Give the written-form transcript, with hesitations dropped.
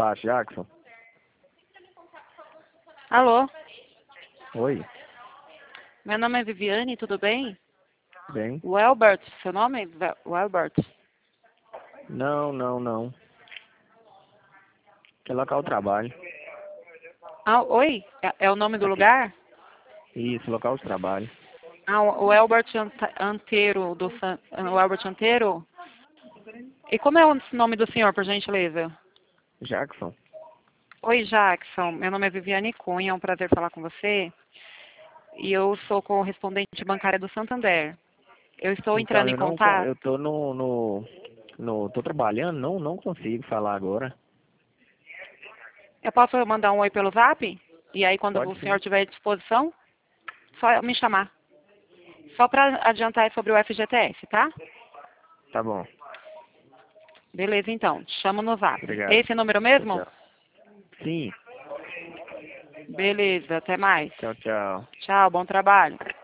despacho, Jackson. Alô, Oi, meu nome é Viviane, tudo bem? bem? Welbert, seu nome? Welbert. Não. Que local de trabalho. Ah, oi? É o nome do Aqui. lugar? Isso, local de trabalho. Ah, o Elbert Anteiro, o Elbert Anteiro? E como é o nome do senhor, por gentileza? Jackson. Oi, Jackson. Meu nome é Viviane Cunha, é um prazer falar com você. E eu sou correspondente bancária do Santander. Eu estou Então, entrando em eu não, contato. eu tô tô trabalhando, não consigo falar agora. Eu posso mandar um oi pelo Zap? E aí, quando Pode o senhor sim. tiver à disposição, só me chamar. Só para adiantar sobre o FGTS, tá? Tá bom. Beleza, então. Te chamo no Zap. Obrigado. Esse número Tchau, mesmo? tchau. Sim. Beleza, até mais. Tchau, tchau. Tchau, bom trabalho.